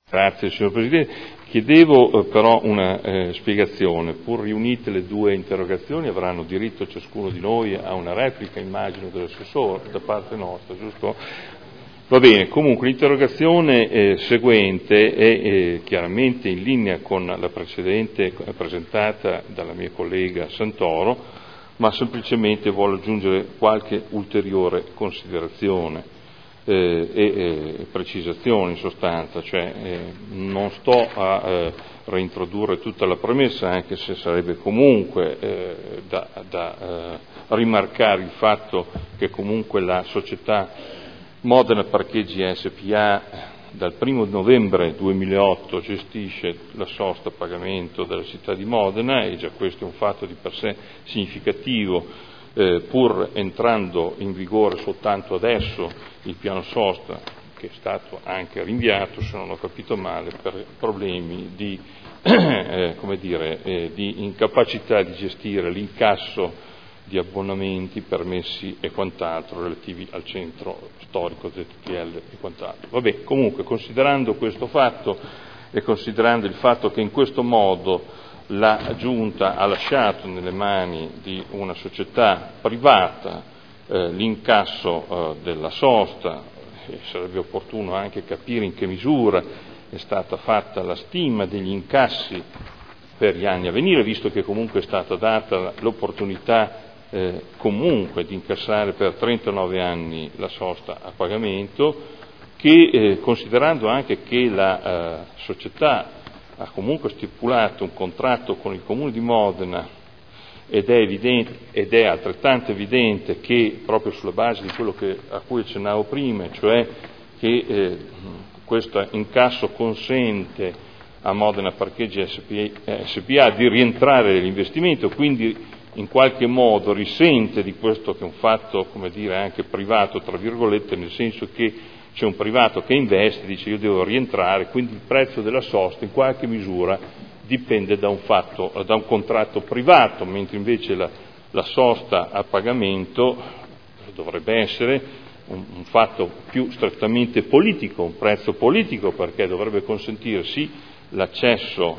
Grazie signor Presidente. Chiedevo però una spiegazione. Pur riunite le due interrogazioni avranno diritto ciascuno di noi a una replica, immagino, dell'assessore da parte nostra, giusto? Va bene, comunque l'interrogazione seguente è chiaramente in linea con la precedente presentata dalla mia collega Santoro, ma semplicemente vuole aggiungere qualche ulteriore considerazione e precisazione in sostanza, cioè non sto a reintrodurre tutta la premessa, anche se sarebbe comunque da rimarcare il fatto che comunque la società Modena Parcheggi SpA dal 1 novembre 2008 gestisce la sosta a pagamento della città di Modena, e già questo è un fatto di per sé significativo, pur entrando in vigore soltanto adesso il piano sosta, che è stato anche rinviato, se non ho capito male, per problemi di incapacità di gestire l'incasso di abbonamenti, permessi e quant'altro relativi al centro storico ZTL e quant'altro. Vabbè, comunque, considerando questo fatto e considerando il fatto che in questo modo la Giunta ha lasciato nelle mani di una società privata l'incasso della sosta, sarebbe opportuno anche capire in che misura è stata fatta la stima degli incassi per gli anni a venire, visto che comunque è stata data l'opportunità comunque di incassare per 39 anni la sosta a pagamento, che considerando anche che la società ha comunque stipulato un contratto con il Comune di Modena ed è altrettanto evidente che proprio sulla base di quello a cui accennavo prima, cioè che questo incasso consente a Modena Parcheggi SpA di rientrare nell'investimento, quindi in qualche modo risente di questo che è un fatto, come dire, anche privato, tra virgolette, nel senso che c'è un privato che investe, dice io devo rientrare, quindi il prezzo della sosta in qualche misura dipende da un contratto privato, mentre invece la sosta a pagamento dovrebbe essere un fatto più strettamente politico, un prezzo politico, perché dovrebbe consentire sì l'accesso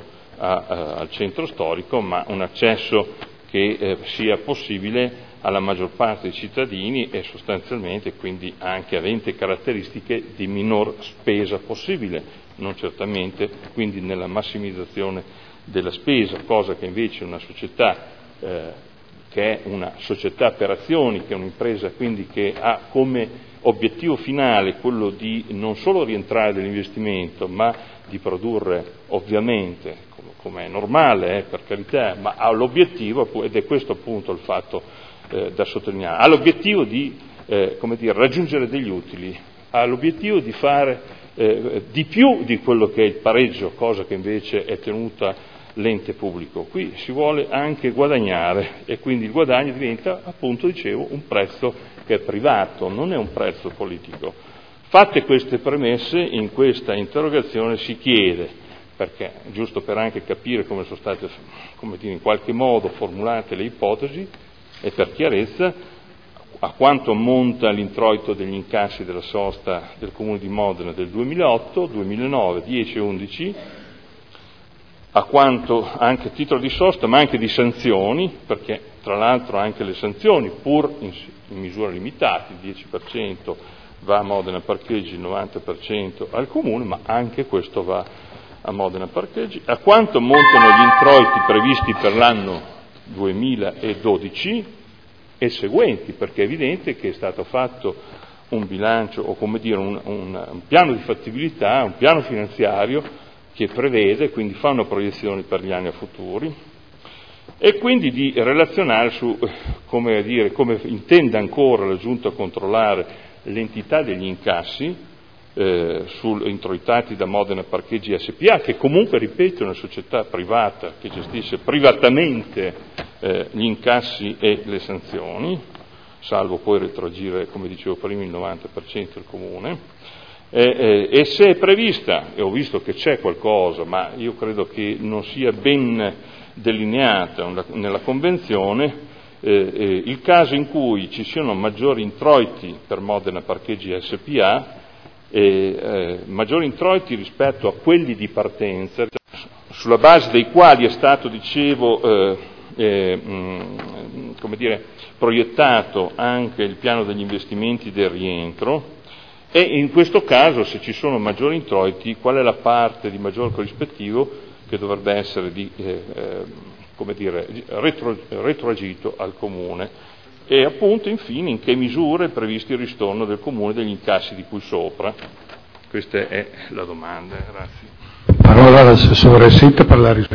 al centro storico, ma un accesso che sia possibile alla maggior parte dei cittadini e sostanzialmente quindi anche avente caratteristiche di minor spesa possibile, non certamente quindi nella massimizzazione della spesa, cosa che invece una società che è una società per azioni, che è un'impresa quindi che ha come obiettivo finale quello di non solo rientrare nell'investimento, ma di produrre ovviamente, come è normale, per carità, ma ha l'obiettivo, ed è questo appunto il fatto da sottolineare, ha l'obiettivo di raggiungere degli utili, ha l'obiettivo di fare di più di quello che è il pareggio, cosa che invece è tenuta l'ente pubblico. Qui si vuole anche guadagnare e quindi il guadagno diventa, appunto, dicevo, un prezzo che è privato, non è un prezzo politico. Fatte queste premesse, in questa interrogazione si chiede, perché giusto per anche capire come sono state, in qualche modo formulate le ipotesi, e per chiarezza, a quanto ammonta l'introito degli incassi della sosta del Comune di Modena del 2008, 2009, 10 e 11, a quanto anche a titolo di sosta, ma anche di sanzioni, perché tra l'altro anche le sanzioni, pur in misura limitata, il 10% va a Modena Parcheggi, il 90% al Comune, ma anche questo va a Modena Parcheggi, a quanto ammontano gli introiti previsti per l'anno 2012 e seguenti, perché è evidente che è stato fatto un bilancio o un piano di fattibilità, un piano finanziario che prevede, quindi fa una proiezione per gli anni futuri, e quindi di relazionare su come intende ancora la Giunta controllare l'entità degli incassi introitati da Modena Parcheggi SpA, che comunque, ripeto, è una società privata che gestisce privatamente gli incassi e le sanzioni, salvo poi retroagire, come dicevo prima, il 90% del Comune. E se è prevista, e ho visto che c'è qualcosa, ma io credo che non sia ben delineata nella Convenzione, il caso in cui ci siano maggiori introiti per Modena Parcheggi SpA, maggiori introiti rispetto a quelli di partenza, sulla base dei quali è stato, dicevo, proiettato anche il piano degli investimenti del rientro, e in questo caso, se ci sono maggiori introiti, qual è la parte di maggior corrispettivo che dovrebbe essere retroagito al Comune, e appunto infine in che misure è previsto il ristorno del Comune degli incassi di cui sopra. Questa è la domanda. Grazie. Parola all'assessore Sitta per la risposta.